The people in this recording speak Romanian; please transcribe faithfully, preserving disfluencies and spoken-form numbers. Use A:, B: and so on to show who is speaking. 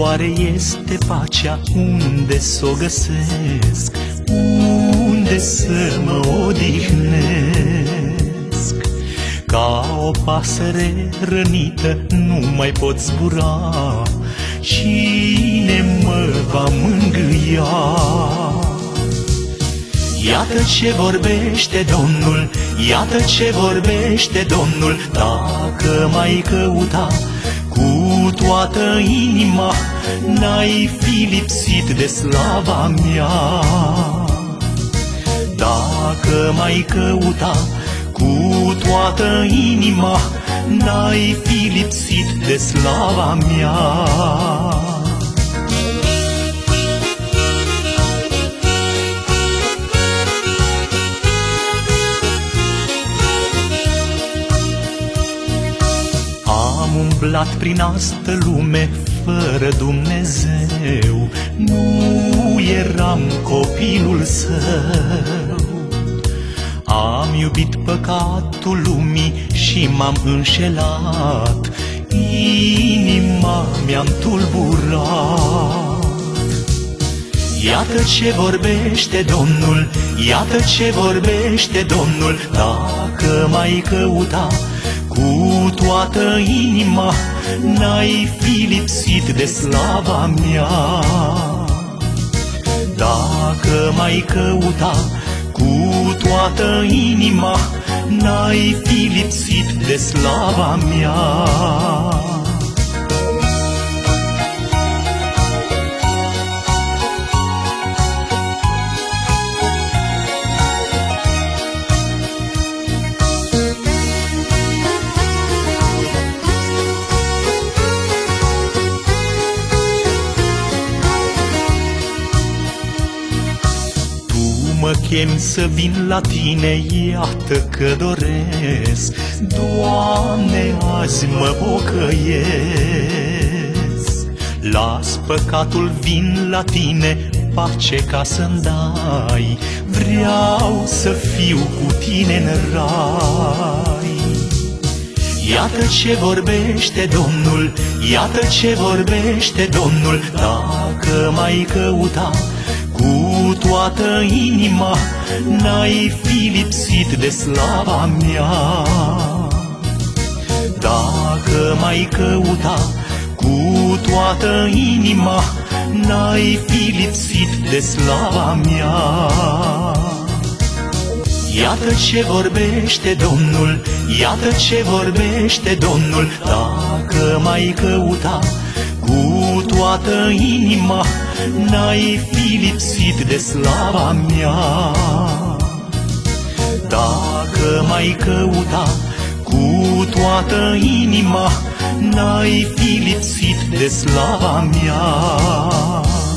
A: oare este pacea? Unde s-o găsesc? Unde să mă odihnesc? Ca o pasăre rănită nu mai pot zbura. Cine mă va mângâia? Iată ce vorbește Domnul, iată ce vorbește Domnul. Dacă m-ai căuta cu toată inima, n-ai fi lipsit de slava mea. Dacă m-ai căuta cu toată inima, n-ai fi lipsit de slava mea. Am umblat prin astă lume fără Dumnezeu, nu eram copilul său. Am iubit păcatul lumii și m-am înșelat, inima mi-am tulburat. Iată ce vorbește Domnul, iată ce vorbește Domnul. Dacă m-ai căuta cu toată inima, n-ai fi lipsit de slava mea. Dacă m-ai căuta cu toată inima, n-ai fi lipsit de slava mea. Mă chem să vin la tine, iată că doresc. Doamne, azi mă pocăiesc. Las păcatul, vin la tine, pace ca să-mi dai. Vreau să fiu cu tine în rai. Iată ce vorbește Domnul, iată ce vorbește Domnul. Dacă m-ai căuta cu toată inima, n-ai fi lipsit de slava mea. Dacă m-ai căuta cu toată inima, n-ai fi lipsit de slava mea. Iată ce vorbește Domnul, iată ce vorbește Domnul. Dacă m-ai căuta cu toată inima, n-ai fi lipsit de slava mea. Dacă m-ai căuta cu toată inima, n-ai fi lipsit de slava mea.